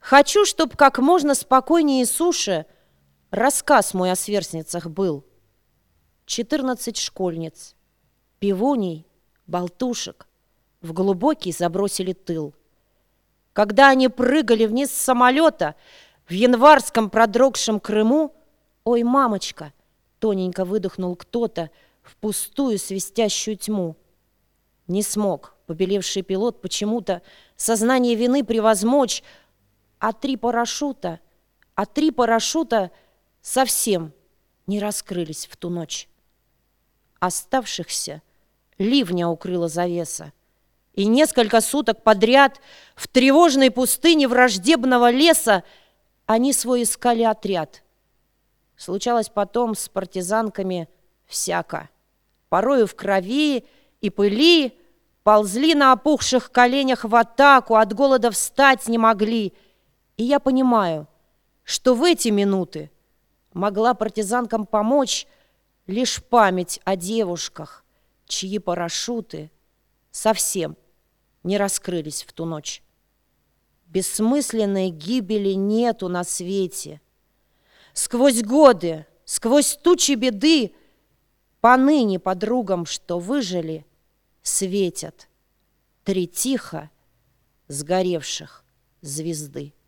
Хочу, чтоб как можно спокойнее и суше рассказ мой о сверстницах был. 14 школьниц, пивуней, болтушек в глубокий забросили тыл. Когда они прыгали вниз с самолета в январском продрогшем Крыму, «Ой, мамочка!» — тоненько выдохнул кто-то в пустую свистящую тьму. Не смог побелевший пилот почему-то сознание вины превозмочь, а три парашюта совсем не раскрылись в ту ночь. Оставшихся ливня укрыла завеса, и несколько суток подряд в тревожной пустыне враждебного леса они свой искали отряд. Случалось потом с партизанками всяко. Порою в крови и пыли ползли на опухших коленях в атаку, от голода встать не могли. И я понимаю, что в эти минуты могла партизанкам помочь лишь память о девушках, чьи парашюты совсем не раскрылись в ту ночь. Бессмысленной гибели нету на свете. Сквозь годы, сквозь тучи беды поныне подругам, что выжили, светят три тихо сгоревших звезды.